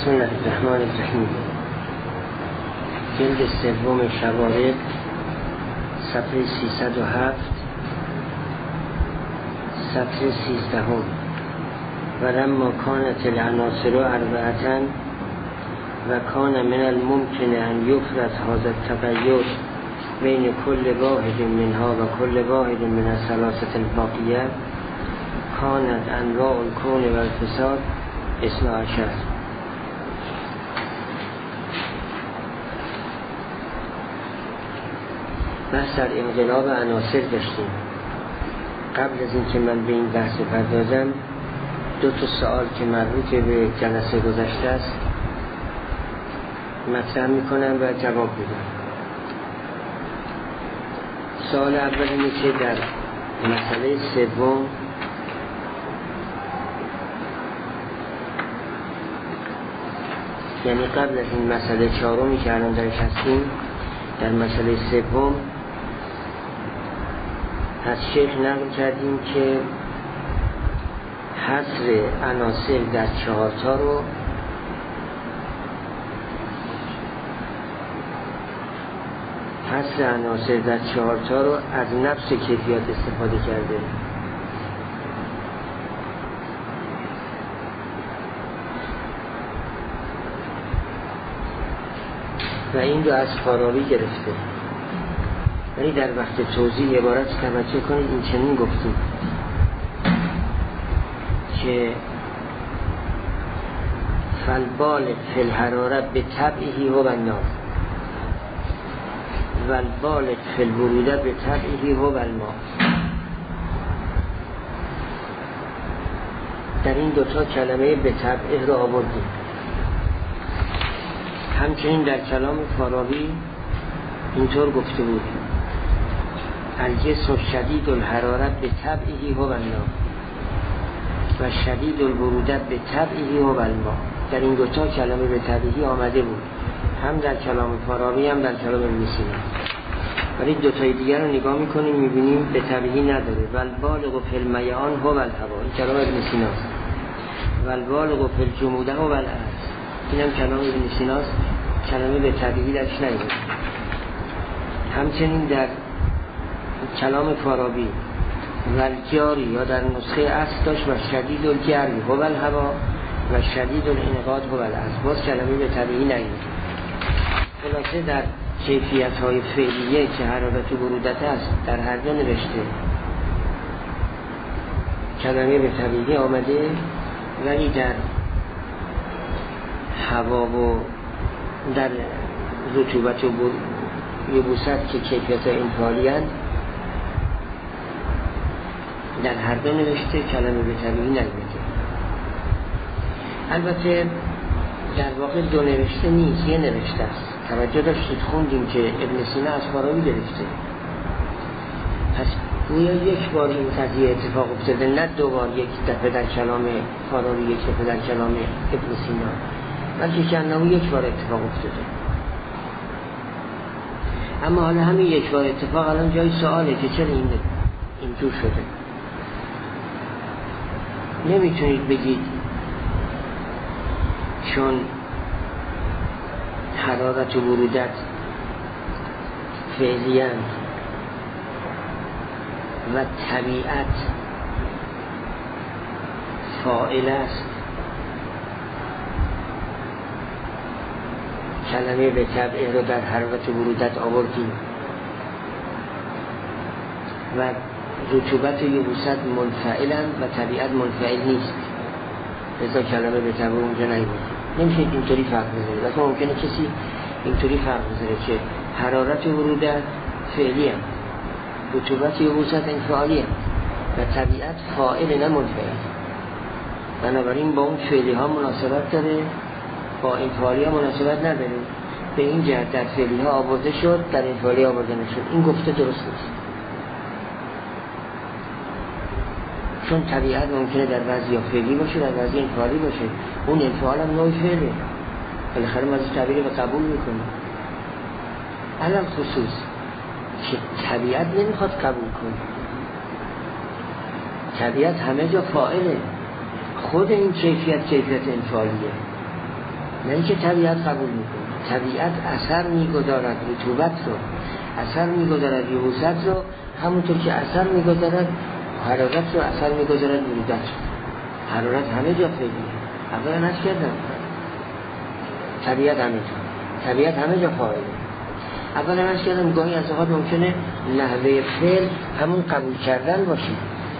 بسم الله الرحمن الرحیم. جلد سوم شوارق، صفحه 307، سطر 13. ولما كانت العناصر اربعة و کان من الممکن ان یفرض هذا التغیر بین کل واحد منها و کل واحد من الثلاثة الباقیه، کانت انواع الکون و الفساد 12. بحث در انقلاب عناصر داشتیم. قبل از اینکه من به این بحث بپردازم، دو تا سوال که مربوط به جلسه گذشته است مطرح میکنم و جواب میدم. سوال اول اینه که در مسئله سوم یعنی قبل از این مسئله چهارمی که الان درش هستیم، در مسئله سوم از شیخ نقل کردیم که حصر عناصر در 4 تا رو از نفس کیفیات استفاده کرده و این رو از فارابی گرفته. ولی در وقت توضیح عبارت توجه کنید، این چنین گفتیم که فالبال فی الحرارت به طبعه هو النار و البال فی البروده به طبعه هو الماء. در این دوتا کلمه به طبعه رو آوردیم. همچنین در کلام فارابی اینطور گفته بود: الجسم شدید الحرارت به طبعه هو النار و شدید البروده به طبعه هو الماء. در این دوتا کلمه به طبعه آمده بود، هم در کلام فارابی هم در کلام ابن سینا. ولی دوتای دیگر رو نگاه میکنیم میبینیم به طبعه نداره. والبالغ فی المیعان هو الهوا، این کلام ابن سیناست. والبالغ فی الجموده هو الارض، این هم کلام ابن سیناست. کلمه به طبعه درش نیست. همچنین در کلام فارابی والجاری یا در نسخه اصل داشت و شدید الجری هو الهوا و شدید الانقاد هو الارض، باز کلمه به طبعه نیست. خلاصه در کیفیت های فعلیه که حرارت و برودت است در هر دو نوشته کلمه به طبعه آمده، ولی در هوا و در رطوبت و یبوست که کیفیت های انفعالی هستند در هر دو نوشته کلمه به طبعه نگذاشته. البته در واقع دو نوشته نیست، یه نوشته است. توجه داشتید خوندیم که ابن سینا از فارابی گرفته، پس گویا یک بار این قضیه اتفاق افتاده، نه دو بار، یک دفعه در کلام فارابی یک دفعه در کلام ابن سینا، بلکه که انه یک بار اتفاق افتاده. اما حالا همین یک بار اتفاق الان جای سواله که چرا اینجور شده. نمیتونید بگید چون حرارت و برودت فعلیاً و طبیعت فاعل است، کلمه به طبعه رو در حرارت و برودت آوردیم و رطوبت و یبوست منفعلند و طبیعت منفعل نیست، لذا کلمه به طبعه اونجا نیومده. نمیشه اینطوری فرق بذاره. لکه ممکنه کسی اینطوری فرق بذاره که حرارت و برودت فعلی هم، رطوبت و یبوست انفعالی هم و طبیعت فاعل نه منفعل. بنابراین با اون فعلی ها مناسبت داره، با انفعالی ها مناسبت نداره. به این جهت در فعلی ها آورده شد، در انفعالی ها آورده نشد. این گفته درست نیست، چون طبیعت ممکنه در بعضی فعلی باشه، در بعضی انفعالی باشه. اون انفعال هم نوع فعله، بالاخره ما از تعبیر رو قبول میکنیم. علم خصوص که طبیعت نمیخواد قبول کنه، طبیعت همه جا فاعله، خود این کیفیت انفعالیه. نه اینکه طبیعت قبول میکنه. طبیعت اثر میگذارد رطوبت رو، اثر میگذارد یبوست رو، همونطور که اثر میگذارد حرارت رو، اثر میگذارد برودت رو. حرارت همه جا فعلیه. اولا نش کردم طبیعت همه جا، طبیعت همه جا فاعله. اولا نش کردم گاهی از اوقات ممکنه لحظه فعل همون قبول کردن باشه.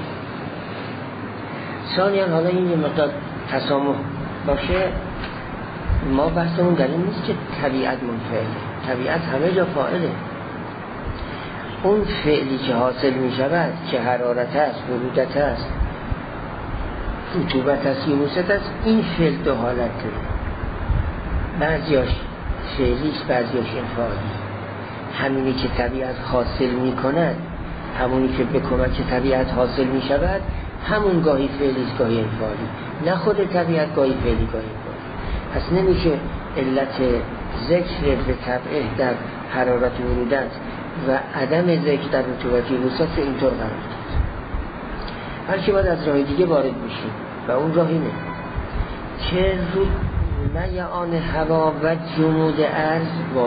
ثانیاً حالا این یه مقدار تسامح باشه، ما بحثمون در این نیست که طبیعت منفعله، طبیعت همه جا فاعله. اون فعلی که حاصل می شود که حرارت است، برودت است، رطوبت است، یبوست است، این فعل دو حالت داره، بعضیاش فعلی است، بعضیاش انفعالی. همینی که طبیعت حاصل می کند، همونی که به کمک طبیعت حاصل می شود، همون گاهی فعلی است گاهی انفعالی، نه خود طبیعت گاهی فعلی گاهی انفعالی. پس نمیشه علت ذکر به طبعه در حرارت و برودت و عدم ذکر در رطوبت یبوست رو اینطور قرار داد. بلکه باید از راه دیگه وارد بشیم و اون راه اینه که میعان هوا و جمود ارض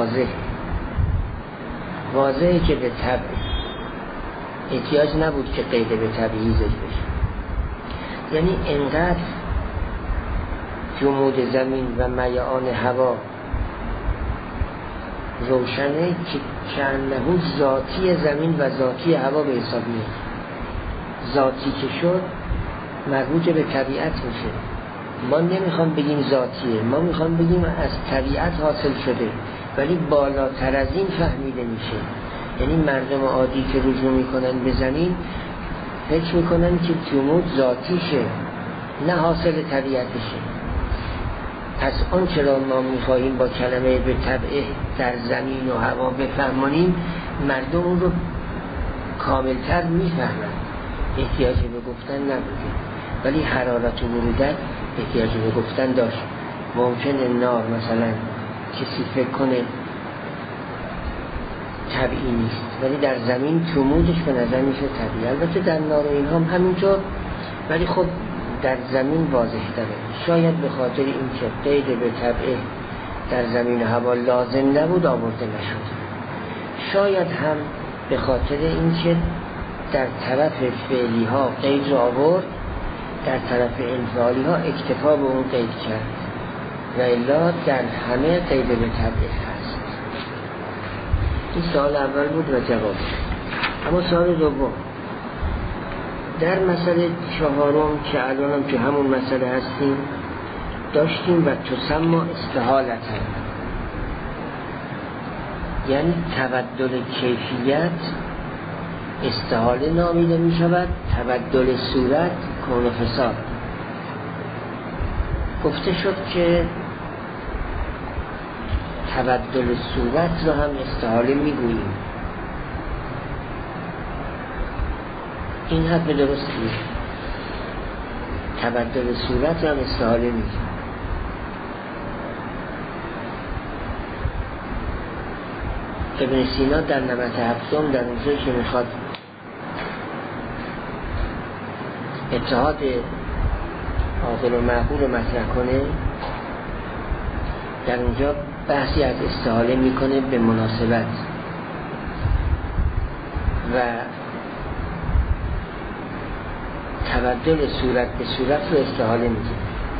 واضحه که به طبع احتیاج نبود که قید به طبعی ذکر بشه. یعنی انقدر جمود زمین و میعان هوا روشنه که چندهو ذاتی زمین و ذاتی هوا به حساب میاد. ذاتی که شد مربوط به طبیعت میشه. ما نمیخوام بگیم ذاتیه، ما میخوام بگیم از طبیعت حاصل شده، ولی بالاتر از این فهمیده میشه. یعنی مردم عادی که رجوع میکنن به زمین فکر میکنن که جمود ذاتیشه، نه حاصل طبیعتشه. پس آن چرا ما میخواهیم با کلمه به طبعه در زمین و هوا بفهمانیم، مردم اون رو کاملتر میفهمن، احتیاجی به گفتن نبوده. ولی حرارت و برودت احتیاجی به گفتن داشت. ممکنه نار مثلا کسی فکر کنه طبیعی نیست، ولی در زمین جمودش به نظر میشه طبیعی. البته در نار و این هم همینطور، ولی خب در زمین واضح داره. شاید به خاطر این که قید به طبعه در زمین هوا لازم نبود آورده نشد، شاید هم به خاطر این که در طرف فعلی ها قید رو آورد، در طرف انفعالی ها اکتفا به اون قید کرد و الا در همه قید به طبعه هست. این سوال اول بود و جواب. اما سوال دوم در مسئله چهارم که الانم که همون مسئله هستیم داشتیم و تسمى استحالت هم، یعنی تبدل کیفیت استحاله نامیده می شود، تبدل صورت کون و فساد. گفته شد که تبدل صورت رو هم استحاله می گوییم. این حرف درستیه، تبدل صورت هم استحاله نیست. ابن سینا در نمط هفتم در اونجایی که میخواد اتحاد عاقل و معقول رو مطرح کنه، در اونجا بحثی از استحاله میکنه به مناسبت و تبدل صورت به صورت رو استحاله میگه.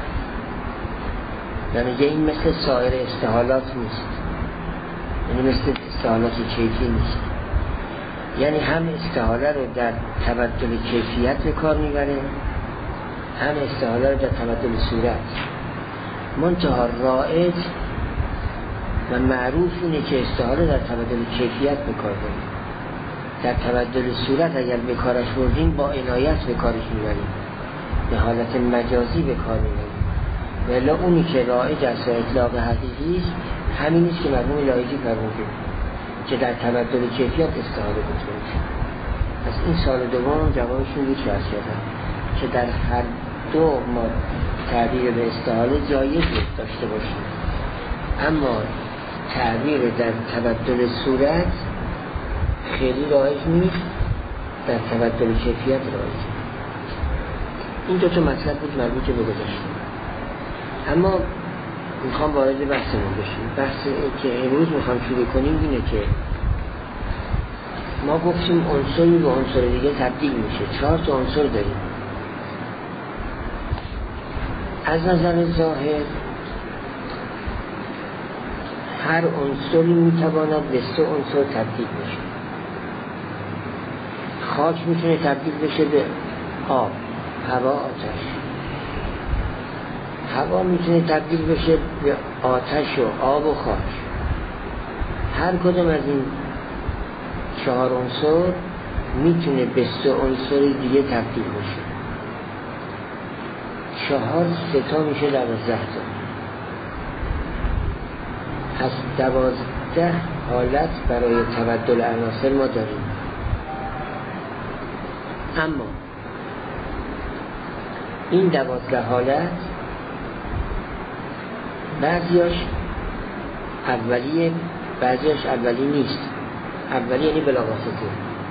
یعنی این مثل سایر استحالات نیست، یعنی مثل استحالات کیفی نیست. یعنی هم استحاله رو در تبدل کیفیت به کار میبره، هم استحاله رو در تبدل صورت. منتها رائج و معروف اینه که استحاله در تبدل کیفیت به کار بریم. در تبدل صورت اگر به کارش بردیم با عنایت به کارش میبریم، به حالت مجازی به کار میبریم. ولی اونی که رائج است و اطلاق حقیقی است همین است که مرحوم لایجی فرموده که در تبدل کیفیت استحاله گفته میشه. پس این سال دوم جوابشون بود که از کردم که در هر دو ما تعبیر به استحاله جایز داشته باشیم، اما تعبیر در تبدل صورت خیلی رایج نیست، در تبدل کیفیت رایج. این دو تا مطلب بود مربوط به گذشته. اما میخوام وارد بحثمون بشیم. بحث که امروز میخوام شروع کنیم اینه که ما گفتیم عنصری به عنصر دیگه تبدیل میشه. 4 تا عنصر داریم. از نظر ظاهر هر عنصری میتواند به 3 عنصر تبدیل بشه. خاک میتونه تبدیل بشه به آب، هوا، آتش. هوا میتونه تبدیل بشه به آتش و آب و خاک. هر کدوم از این 4 عنصر میتونه به 3 عنصر دیگه تبدیل بشه. 4 3 تا میشه 12 تا. پس 12 حالت برای تبدل عناصر ما داریم. اما این 12 حالت بعضیاش اولیه، بعضیاش اولی نیست. اولی یعنی بلاواسطه.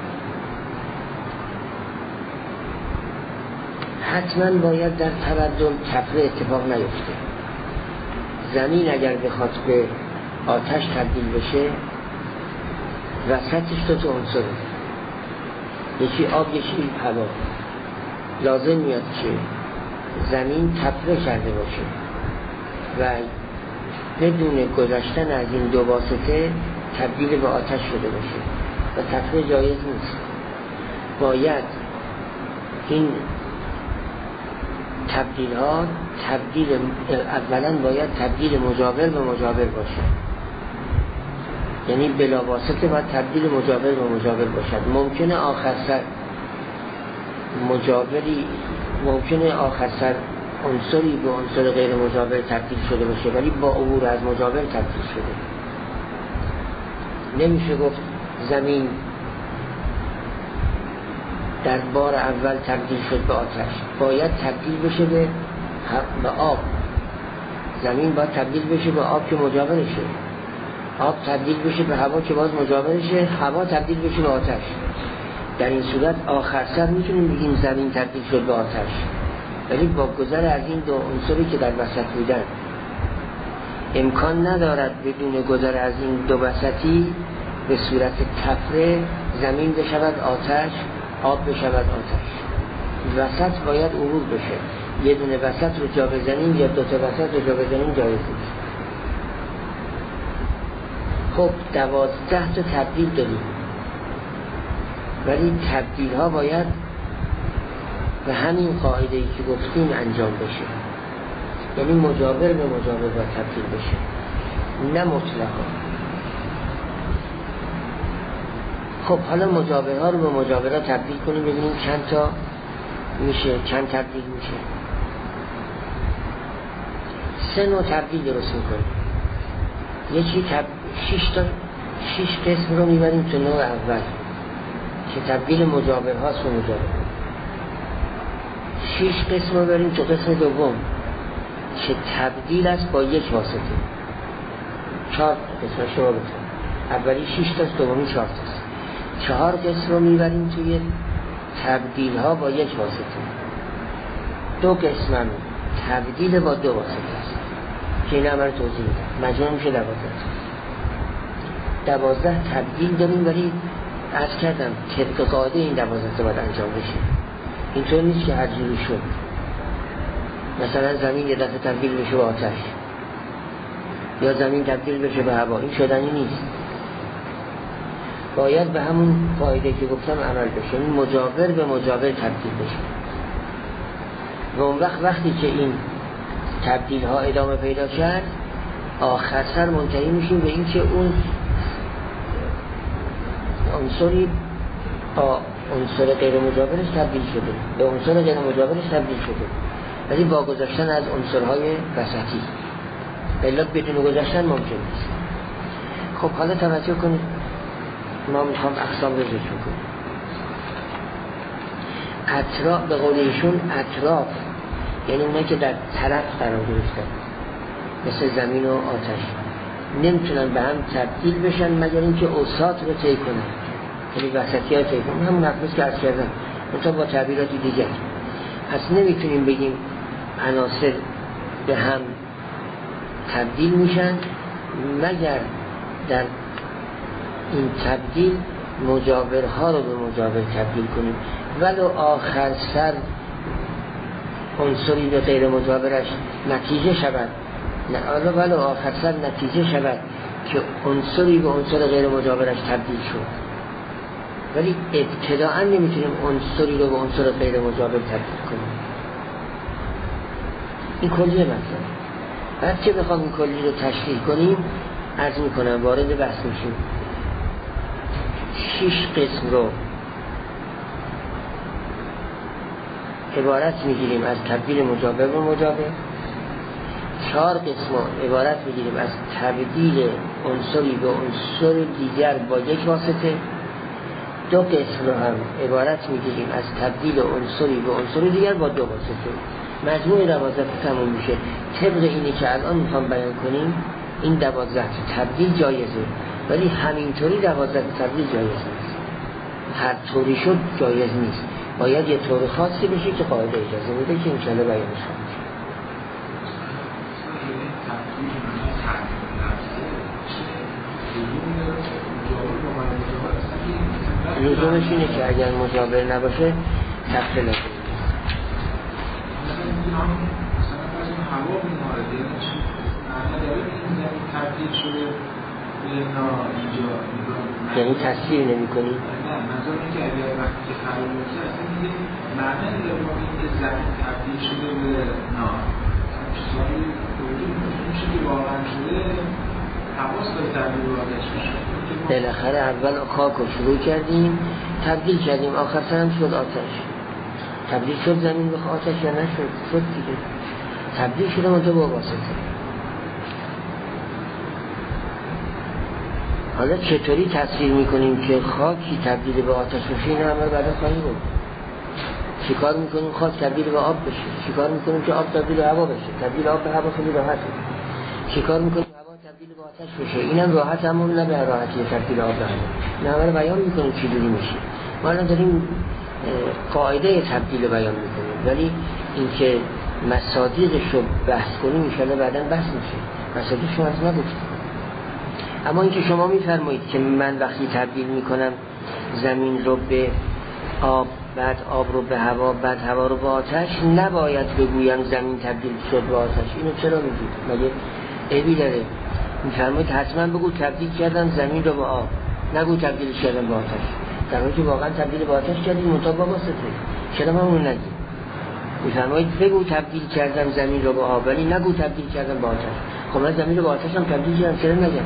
حتما باید در تبدل تفره اتفاق نیفته. زمین اگر بخواد به آتش تبدیل بشه وسطش 2 تا عنصر، یکی آب یکی هوا. لازم میاد که زمین تفره کرده باشه و بدون گذشتن از این 2 واسطه تبدیل به آتش شده باشه و تفره جایز نیست. باید این تبدیل ها اولا باید تبدیل مجاور به مجاور باشه. یعنی بلا واسطه باید تبدیل مجاور به مجاور باشد. ممکنه آخر سر عنصری به عنصر غیر مجاور تبدیل شده باشه، ولی با عبور از مجاور تبدیل شده. نمیشه گفت زمین در بار اول تبدیل شد به آتش. باید تبدیل بشه به آب. زمین باید تبدیل بشه به آب که مجاورشه. آب تبدیل بشه به هوا که باز مجاورشه. هوا تبدیل بشه به آتش. در این صورت آخر سر میتونیم بگیم زمین تبدیل شد به آتش، ولی با گذر از این 2 عنصری که در وسط بودن امکان ندارد بدون گذر از این 2 وسطی به صورت تفره زمین بشود آتش، آب بشود آتش. وسط باید عبور بشه. یه دونه وسط رو جا بزنیم یا 2 تا وسط رو جا بزنیم جایز نیست. خب 12 تا تبدیل داریم، ولی تبدیل ها باید به همین قاعده ای که گفتیم انجام بشه. یعنی مجاور به مجاور باید تبدیل بشه، نه مطلقا. خب حالا مجاورها رو به مجاورها تبدیل کنیم ببینیم چند تا میشه، چند تبدیل میشه. 3 نوع تبدیل درست میکنیم. یکی 6 قسم رو میبریم تو نوع اول که تبدیل مجاورهاست و مجاور. 6 قسم رو بریم تو قسم دوم که تبدیل است با 1 واسطه. 4 قسم شما بکنیم. اولی 6 تاست، دومی 4 تاست. 4 قسم رو میبریم توی تبدیل ها با 1 واسطه. 2 قسم هم تبدیل با 2 واسطه است که این همه رو توضیح میدم. مجموع میشه 12. 12 تبدیل داریم، ولی عرض کردم طبق قاعده این 12 باید انجام بشه. اینطور نیست که هر جوری شد مثلا زمین یه دفعه تبدیل بشه به آتش یا زمین تبدیل بشه به هوا. این شدنی نیست. باید به همون قاعده که گفتم عمل بشه. این مجاور به مجاور تبدیل بشه و اون وقتی که این تبدیل ها ادامه پیدا کرد آخر سر منتهی میشیم به این که اون عنصری عنصر غیر مجاورش تبدیل شده به عنصر غیر مجاورش تبدیل شده، ولی با گذاشتن از عنصرهای وسطی. الا بدون گذاشتن ممکن نیست. خب حالا توجه کنید، ما میخوام اقسام رو ذکر کنیم. اطراف به قول ایشون اطراف یعنی اونایی که در طرف قرار گرفتن مثل زمین و آتش نمیتونن به هم تبدیل بشن مگر اینکه اوساط رو طی کنن، یعنی وسطی ها طی کنن. همون حرفی که عرض کردم منتها با تعبیراتی دیگر. پس نمیتونیم بگیم عناصر به هم تبدیل میشن مگر در این تبدیل مجاورها رو به مجاور تبدیل کنیم، ولو آخر سر عنصری به غیر مجاورش نتیجه شود، ولو آخر سر نتیجه شود که عنصری به عنصر غیر مجاورش تبدیل شد، ولی ابتداءً نمیتونیم عنصری رو به عنصر غیر مجاور تبدیل کنیم. این کلیه مثلا بعد که بخوام این کلی رو تشریح کنیم عرض میکنم وارد بحث میشیم. 6 قسم رو عبارت میگیریم از تبدیل مجاور به مجاور، 4 قسم رو عبارت میگیریم از تبدیل عنصری به عنصر دیگر با یک واسطه، 2 قسم رو هم عبارت میگیریم از تبدیل عنصری به عنصر دیگر با 2 واسطه. مجموع 12 تموم میشه. طبق اینی که الان میخوام بیان کنیم این 12 تبدیل جایزه، ولی همینطوری 12 تبدیل جایز نیست. هر طوری شد جایز نیست، باید یه طور خاصی بشه که قاعده اجازه میده که انشاءالله بیانش خواهیم شد. لزومش اینه که اگر مجاور نباشه تفصیل لازم یعنی تصویر نمی کنی؟ نه منظور اینه که اگر وقتی که خراب میشه اصلا دیگه معنی داره ما این که زمین تبدیل شده به نار چیزایی میشه که واقعا شده حواس به تبدیل به آتش میشه. بالاخره اول خاک رو شروع کردیم تبدیل کردیم آخر سرم شد آتش. تبدیل شد زمین به آتش یا نشد؟ شد دیگه. تبدیل شده منطقه با واسطه. حالا چطوری تصویر میکنیم که خاکی تبدیل به آتش بشه؟ این همه بعدا خواهیم بود. چیکار میکنیم خاک تبدیل به آب بشه؟ چیکار میکنیم که آب تبدیل به هوا بشه؟ تبدیل آب به هوا خیلی راحته. چیکار میکنیم هوا تبدیل به آتش بشه؟ اینم راحت، همون نه به راحتی تبدیل آب به هوا. نه همه رو بیان میکنیم چجوری میشه. ما الان داریم قاعده تبدیل بیان میکنیم، ولی اینکه مصادیقش رو بحث کنیم ان شاءالله بعداً بحث میشه. مصادیقش رو از نگفتیم. اما اینکه شما میفرمایید که من وقتی تبدیل میکنم زمین رو به آب، بعد آب رو به هوا، بعد هوا رو به آتش، نباید بگویم زمین تبدیل شد به آتش. اینو چرا میگید؟ مگه عیبی داره؟ میفرمایید حتما بگو تبدیل کردم زمین رو به آب، نگو تبدیل کردم به آتش، در حالی که واقعا تبدیل به آتش کردید منتها با واسطه. چرا من اون نگید؟ میفرمایید بگو تبدیل کردم زمین رو به آب، ولی نگو تبدیل کردم به آتش. خب من زمین رو به آتش هم تبدیل کردم، چرا نگم؟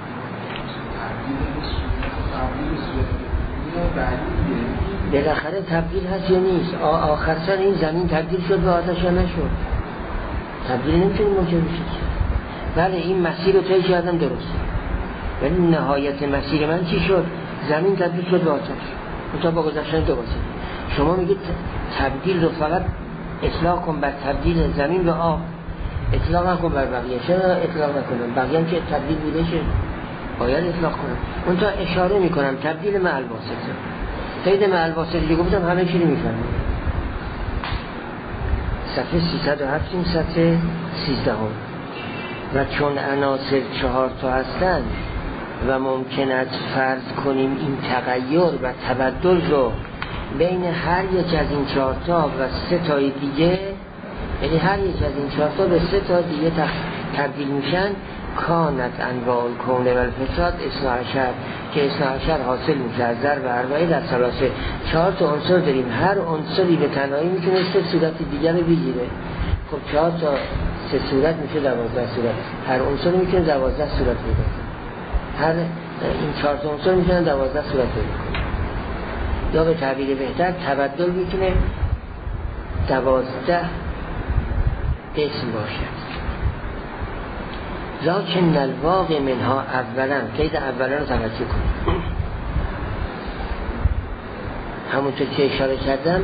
بالاخره تبدیل هست یا نیست؟ آخر سر این زمین تبدیل شد به آتش یا نشد؟ تبدیل نمیتونیم موجب بشید. بله این مسیر رو طی کردم درست، ولی نهایت مسیر من چی شد؟ زمین تبدیل شد به آتش. منتها با گذشتن 2 واسطه. شما میگید تبدیل رو فقط اطلاق کن بر تبدیل زمین به آب، اطلاق نکن بر بقیه. چرا اطلاق نکنم؟ بقیه هم که تبدیل بوده شه باید اطلاق کنم. منتها اشاره میکنم تبدیل مع الواسطه. قید مع الواسطه که گفتم همه چی رو میفهمم. صفحه 307 این صفحه 13 و چون عناصر 4 تا هستن و ممکن است فرض کنیم این تغییر و تبدل رو بین هر یک از این 4 تا و 3 تای دیگه، یعنی هر یک از این 4 تا به 3 تا دیگه تبدیل میشن، کانت انواع الکون و الفساد 12 که 12 حاصل میشه از ضرب اربعه در ثلاثه. 4 تا عنصر داریم، هر عنصری به تنهایی میتونه 3 صورت دیگر رو بگیره. خب 4 تا 3 صورت میشه 12 صورت، هر عنصر میتونه 12 صورت بده. هر این 4 تا عنصر میتونه 12 صورت بده. یا به تعبیر بهتر تبدل میتونه 12 قسم باشه. لکن الواقع منها اولا، قید اولا رو توجه کنید. همونطور که اشاره کردم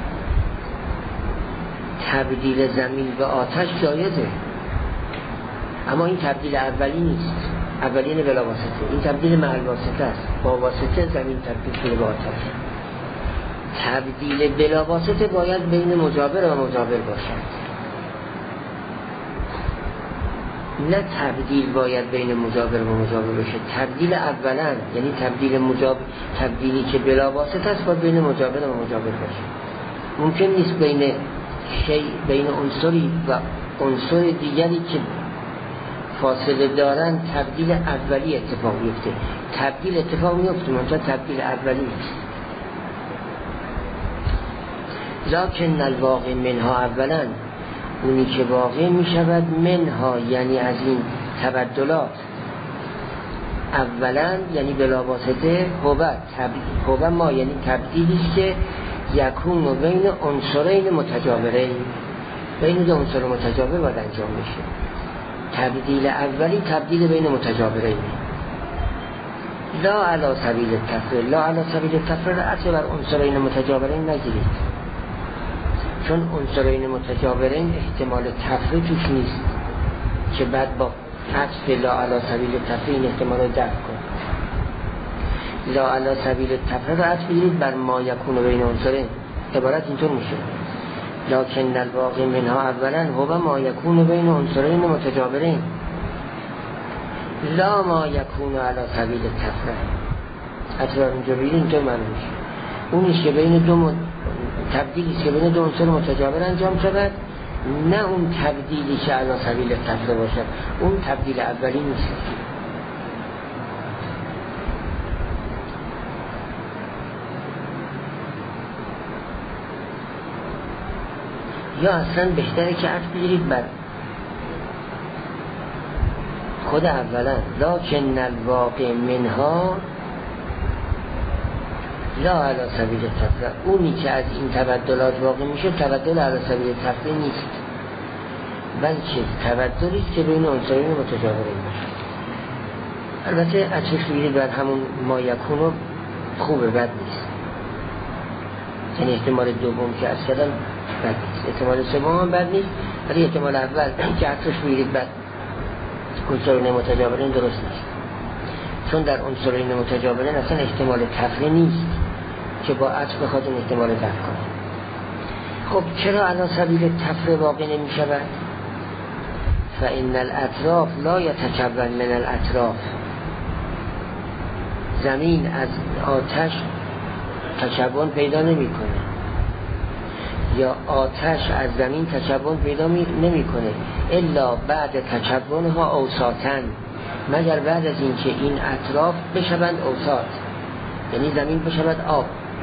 تبدیل زمین به آتش جایزه، اما این تبدیل اولی نیست. اولی نه بلا واسطه، این تبدیل مع الواسطه است. با واسطه زمین تبدیل شده به آتش. تبدیل بلا واسطه باید بین مجاور و مجاور باشد. نه تبدیل باید بین مجاور و مجاور بشه. تبدیل اولا یعنی تبدیلی که بلا واسطه است باید بین مجاور و مجاور باشه. ممکن نیست بین عنصری و عنصر دیگری که فاصله دارن تبدیل اولی اتفاق بیفته. تبدیل اتفاق میفته منتها تبدیل اولی نیست. لکن الواقع منها اولا، اونی که واقع می شود منها یعنی از این تبدلات اولا یعنی بلا واسطه هو ما یعنی تبدیلی است که یکون و بین عنصرین متجاورین، بین دو عنصر متجاور باید انجام میشه. تبدیل اولی تبدیل بین متجاورین، لا علی سبیل التفریع. لا علی سبیل التفریع اصلا بر عنصرین متجاورین نگیرید، چون عنصرین متجاورین احتمال تفریع توش نیست که بعد با حذف لا علی سبیل التفریع این احتمال رو دفع کن. لا علی سبیل التفریع رو عطف بگیرید بر ما یکون بین عنصرین. عبارت اینطور میشه لکن الواقع منها اولا هو ما یکون بین عنصرین متجاورین لا ما یکون علی سبیل التفریع. اطلاع اینجا بگیرید اینطور معلوم میشه اونیش که بین دو تبدیلی که بین دو عنصر متجاور انجام شود، نه اون تبدیلی که علی سبیل التفریع باشد. اون تبدیل اولی نیست. یا اصلا بهتره که عطف بگیرید بر خود اولا لکن الواقع منها لا علی سبیل التفریع. اونی که از این تبدلات واقع میشه تبدل علی سبیل التفریع نیست، بلکه تبدلی است که بین عنصرین متجاورین باشه. البته عطف بگیرید بر همون ما یکونو خوبه، بد نیست. یعنی احتمال دوم که اصلا بد نیست، احتمال سوم هم بد نیست، ولی احتمال اول که عطف بگیرید بر عنصرین متجاورین درست نیست، چون در عنصرین متجاورین اصلا احتمال تفریع نیست که با عطف بخواد اون احتمال دفع کنه. خب چرا علی سبیل تفریع واقع نمی شود؟ فإن الاطراف لا یتکون من الاطراف. زمین از آتش تکون پیدا نمی کنه، یا آتش از زمین تکون پیدا نمی کنه الا بعد تکونها اوساطن، مگر بعد از اینکه این اطراف بشوند اوساط، یعنی زمین بشود آب،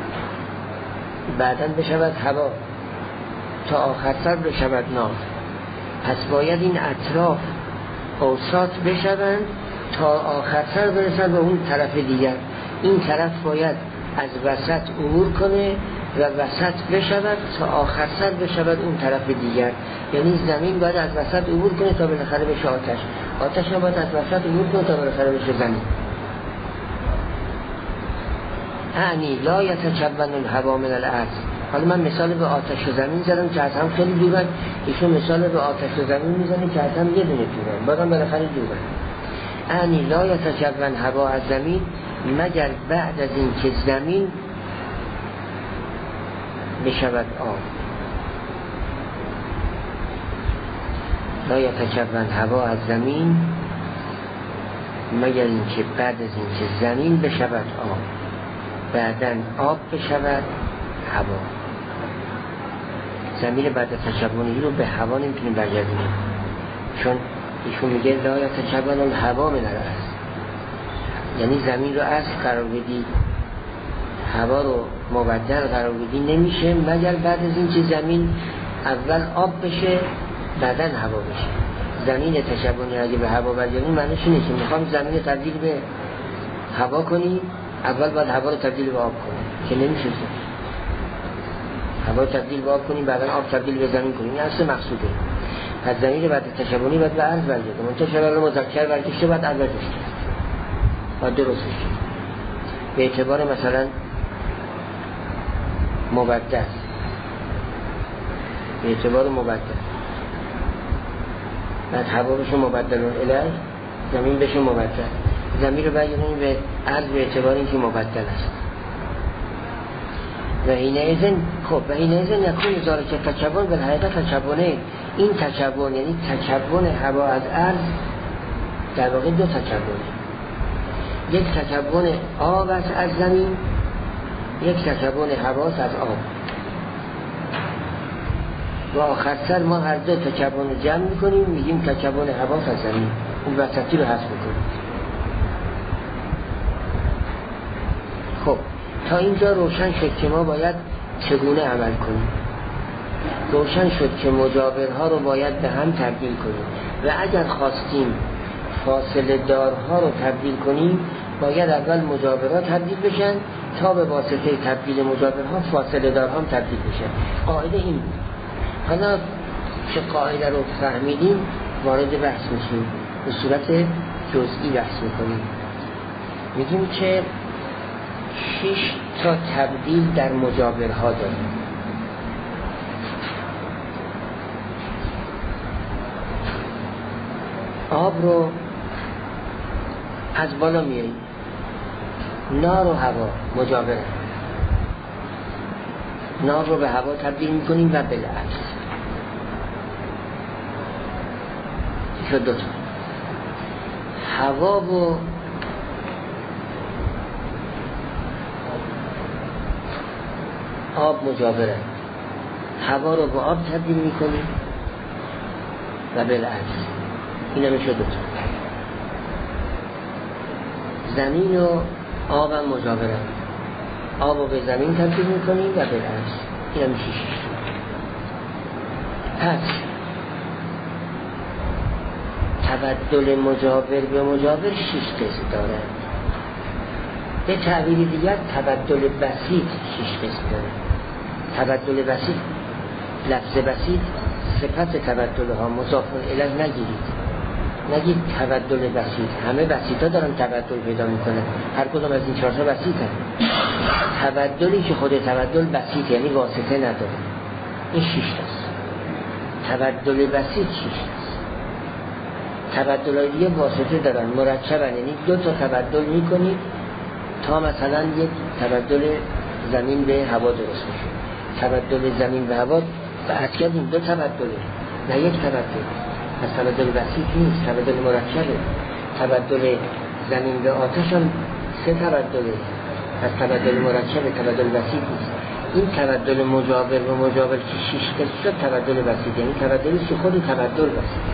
بعداً بشود هوا، تا آخر سر بشود نار. پس باید این اطراف اوساط بشوند تا آخر سر برسند به اون طرف دیگر. این طرف باید از وسط عبور کنه و وسط بشود تا آخر سر بشود اون طرف دیگر. یعنی زمین باید از وسط عبور کنه تا بالاخره بشه آتش، آتش هم باید از وسط عبور کنه تا بالاخره بشه زمین. یعنی لا یتکون الهوا من الارض. حالا من مثال به آتش و زمین زدم که از هم خیلی دورن، ایشون مثال به آتش و زمین میزنه که از هم یه دونه دورن، بازم بالاخره دورن. یعنی لا یتکون هوا از زمین مگر بعد از این که زمین بشود آب. لا یتکون هوا از زمین مگر این که بعد از این که زمین بشود آب، بعدن آب بشود هوا. زمین بعد تکونی رو به هوا نمیتونیم برگردونیم، چون ایشون میگه لا یتکون الهوا من الارض، یعنی زمین رو اصل قرار بدی، هوا رو مبدل قرار بدی نمیشه مگر بعد از این که زمین اول آب بشه بعدن هوا بشه. زمین تشبونی اگه به هوا برگردونیم معنیش اینه که میخوام زمین تبدیل به هوا کنی، اول باید هوا رو تبدیل به آب کنی که نمیشه. هوا تبدیل به آب کنیم بعدن آب تبدیل به زمین کنیم، این اصل مقصوده. پس زمین بعد تشبونی باید به عرض برگرده، منتشر مذکر برگشته باید عرض بشه، باید درست بشه به اعتبار مثلا مبدل، به اعتبار مبدل بعد هوا بشه مبدل الیه، زمین بشه مبدل، زمین رو برگردونیم به عرض به اعتبار اینکه مبدل است. و این ایزن خب و این ایزن یکون ازاره که تکبون به حقیقت تکبونه این تکون یعنی تکون هوا از عرض در واقع دو تکونه، یک تکون آب از زمین، یک تکون هوا از آب و آخر سر ما هر دو تکون جمع میکنیم میگیم تکون هوا از زمین، اون وسطی رو حذف میکنیم. خب تا اینجا روشن شد که ما باید چگونه عمل کنیم. روشن شد که مجاورها رو باید به هم تبدیل کنیم و اگر خواستیم فاصله دارها رو تبدیل کنیم باید اول مجاورها تبدیل بشن تا به واسطه تبدیل مجاورها فاصله دارها هم تبدیل بشن. قاعده این بود. حالا که قاعده رو فهمیدیم وارد بحث میشیم، به صورت جزئی بحث میکنیم. میگیم که 6 تا تبدیل در مجاورها داریم. آب رو از بالا میاییم، نار و هوا مجاوره، نار رو به هوا تبدیل میکنیم و بالعکس. شد دوتا. هوا و آب مجاوره، هوا رو به آب تبدیل میکنیم و بالعکس. این هم شد دوتا. زمین و آب هم مجاوره، آب رو به زمین تبدیل میکنیم و بالعکس. این هم میشه 6. پس تبدل مجاور به مجاور 6 قسم داره. به تعبیر دیگر تبدل بسیط 6 قسم داره. تبدل بسیط، لفظ بسیط صفت تبدل ها مضاف الیه نگید تبدل بسیط. همه بسیط ها دارن تبدل پیدا میکنن، هر کدوم از این 4 تا بسیط هست. تبدلی که خود تبدل بسیط یعنی واسطه نداره، این 6 تاست. تبدل بسیط 6 تاست. تبدل های دیگه واسطه دارن، مرکبن، یعنی 2 تا تبدل میکنید تا مثلا یک تبدل زمین به هوا درست میشه. تبدل زمین به هوا بعد کردیم 2 تبدله نه یک تبدل. از تبدل بسیط نیست، تبدل مرکبه. تبدل زمین به آتش هم 3 تبدله. از تبدل مرکبه، تبدل بسیط نیست. این تبدل مجاور و مجاور که 6 قسم شد تبدل بسیط، یعنی تبدلی که خود تبدل بسیط.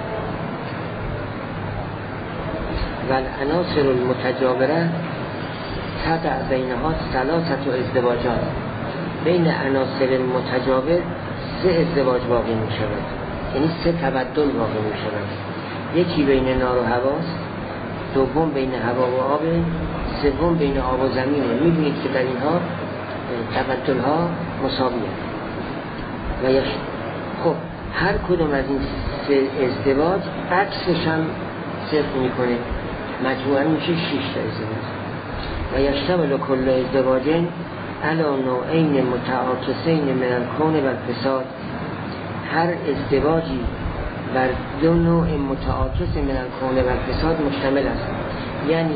و العناصر المتجاوره تقع بینها 3 ازدواجات. بین عناصر متجاور 3 ازدواج واقع می شود، یعنی 3 تبدل واقع می شود. یکی بین نار و هواست، دوم بین هوا و آب، سوم بین آب و زمینه. می‌بینید که در اینها تبدل ها مساوی است. و خب هر کدوم از این 3 ازدواج عکسش هم صفر میکنه، مجموعاً میشه 6 تا ازدواج. و یشتمل کل ازدواجین علی نوعین متعاکسین من الکون و الفساد. هر ازدواجی بر 2 نوع متعاکس من الکون و الفساد مشتمل است. یعنی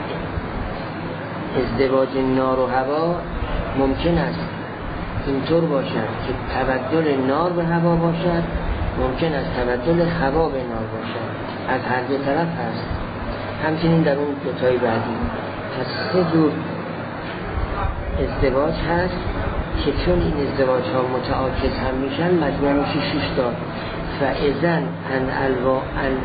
ازدواج نار و هوا ممکن است اینطور باشد که تبدل نار به هوا باشد، ممکن است تبدل هوا به نار باشد، از هر دو طرف هست. همچنین در اون دوتای بعدی پس 3 جور ازدواج هست که چون این ازدواج ها متعاکس هم میشن مجموع میشه 6 تا. فاذن انواع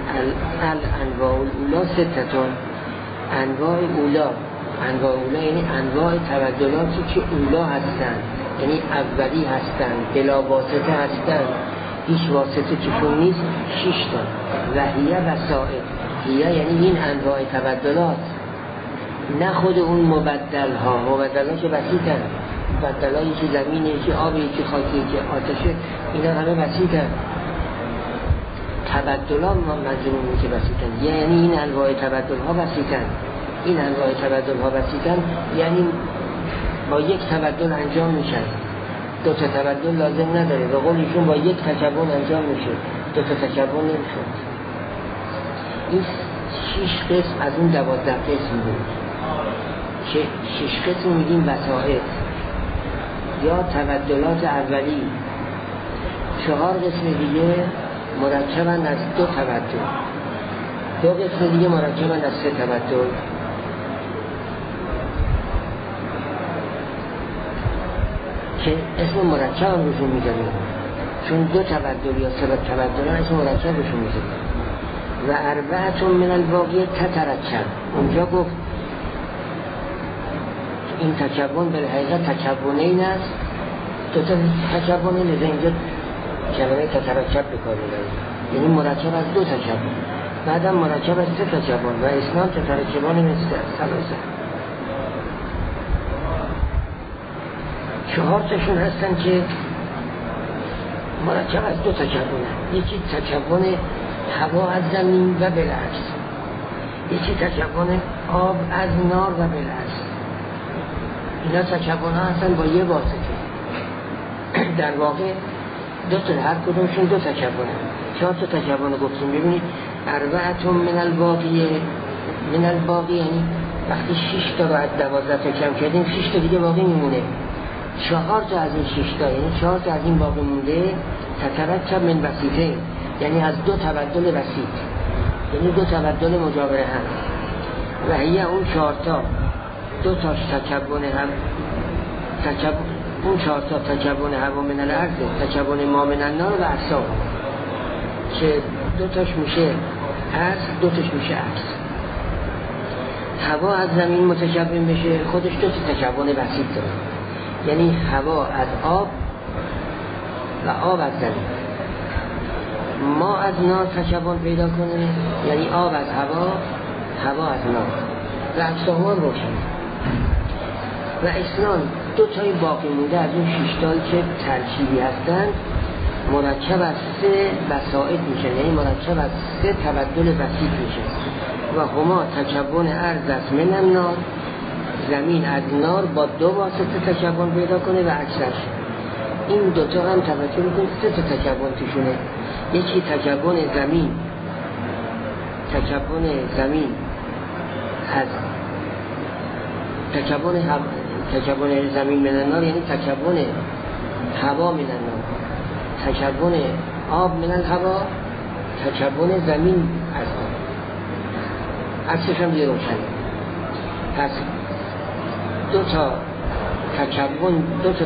الاولا 6. انواع اولا یعنی انواع تبدلاتی که اولا هستن، یعنی اولی هستن، بلا واسطه هستن، هیچ واسطه توشون نیست، 6 تا. و هیه وسائل، هیه یعنی این انواع تبدلات، نه خود اون مبدل ها که بسیطن، مبدل هایی که زمینه، که آبی، که خاکی، که آتشه، اینا همه بسیطن. تبدل ها مجموعی که بسیطن، یعنی این انواع تبدل ها بسیطن. این انواع تبدل ها بسیطن یعنی با یک تبدل انجام میشن، 2 تا تبدل لازم نداره. به قول ایشون با یک تکون انجام میشه، 2 تا تکون نمیشه. این 6 قسم از اون 12 قسم بود که 6 قسم میگیم وسائط یا تبدلات اولی 4 قسم دیگه مرکبند از 2 تبدل، 2 قسم دیگه مرکبند از 3 تبدل. که اسم مرکب هم روشون میذاریم، چون 2 تبدل یا 3 تبدل هم اسم مرکب روشون میذاریم. و 4 من الباقی تترکب. اونجا گفت این تکون به حقیقت تکونه این است، 2 تا تکونه لذا اینجا کلمه تترکب بکار می‌بریم، یعنی مرکب از 2 تکون، بعدم مرکب از 3 تکون و اسنان تترکبان مثل ثلاثه. 4 تاشون هستن که مرکب از 2 تکونه. یکی تکون هوا از زمین و بالعکس، یکی تکون آب از نار و بالعکس. اینا تکون ها هستن با یه واسطه. در واقع 2 تا هر کدومشون 2 تکونه. 4 تا تکون گفتیم. ببینید 4 من الباقی، من الباقی یعنی وقتی 6 تا رو از 12 تا کم کردیم 6 تا دیگه باقی میمونه. 4 تا از این 6 تا یعنی 4 تا از این باقی مونده تترکب من وسیطه، یعنی از 2 تبدل وسیط، یعنی 2 تبدل مجاور هم. و هی اون 4 تا 2 تاش تکون هم اون 4 تا تکون هوا من الارض، تکون ما من النار و اصلا که 2 تاش میشه اصل، 2 تاش میشه اصل. هوا از زمین متکون بشه خودش 2 تا تکون وسیط داره، یعنی هوا از آب و آب از زمین. ما از نار تکون پیدا کنه یعنی آب از هوا، هوا از نار و اجسامان روشن. و اسنان 2 تای باقی مونده از اون 6 تایی که ترکیبی هستند مرکب از 3 وسائط میشه، یعنی مرکب از 3 تبدل وسیط میشه. و هما تکون ارض از من النار، زمین از نار با 2 واسطه تکون پیدا کنه و عکسش. این 2 تا هم توجه میکنید 3 تا تکون توشونه. یکی تکون زمین، تکون زمین از تکون زمین من النار یعنی تکون هوا من النار، تکون آب من الهوا، تکون زمین از آب. عکسش هم دیگه روشنه. پس 2 تا تکون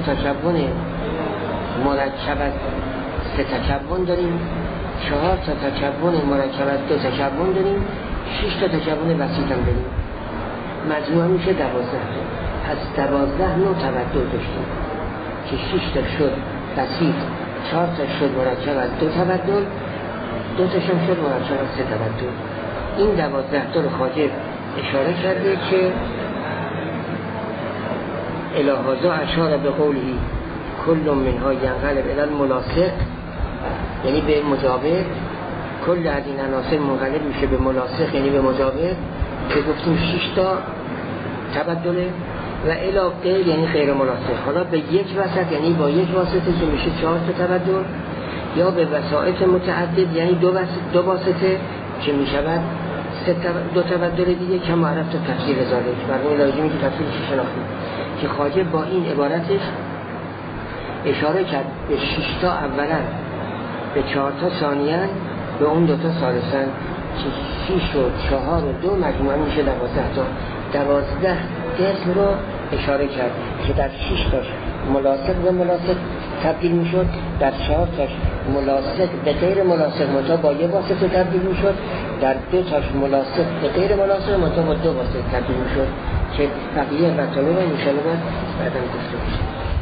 مرکب از 3 تکون داریم، 4 تا تکون مرکب از 2 تکون داریم، 6 تا تکون وسیط هم داریم. مجموع میشه 12. از 12 نوع تبدل داشتیم که 6 تا شد وسیط، 4 تا شد مرکب از 2 تبدل، 2 تاشم شد مرکب از 3 تبدل. این 12 تا رو خواجه اشاره کرده که الهازا اشاره به قولی کل منها ینقلب الی الملاصق، یعنی به مجاور. کل از این عناصر منقلب میشه به ملاصق یعنی به مجاور، که گفتیم 6 تا تبدله. و الی غیر یعنی غیر ملاصق، حالا به یک وسط یعنی با یک واسطه که میشه 4 تا تبدل، یا به وسائط متعدد یعنی 2 واسطه که میشود 2 تبدل دیگه که معرف تا تفسیر ذالک. برای لازمی که تفسیرش شناختیم که خواجه با این عبارتش اشاره کرد به 6 تا اولا، به 4 تا ثانیاً، به اون 2 تا ثالثاً، که 6 و 4 و 2 مجموعاً میشه 12 تا. 12 قسم رو اشاره کرد که در 6 تاش ملاصق به ملاصق تبدیل میشد، در 4 تاش ملاصق به غیر ملاصق منتها با یه واسطه تبدیل میشد، در 2 تاش ملاصق به غیر ملاصق منتها با 2 واسطه تبدیل میشد، که بقیه مطالب رو انشاءالله بعداً گفته میشه.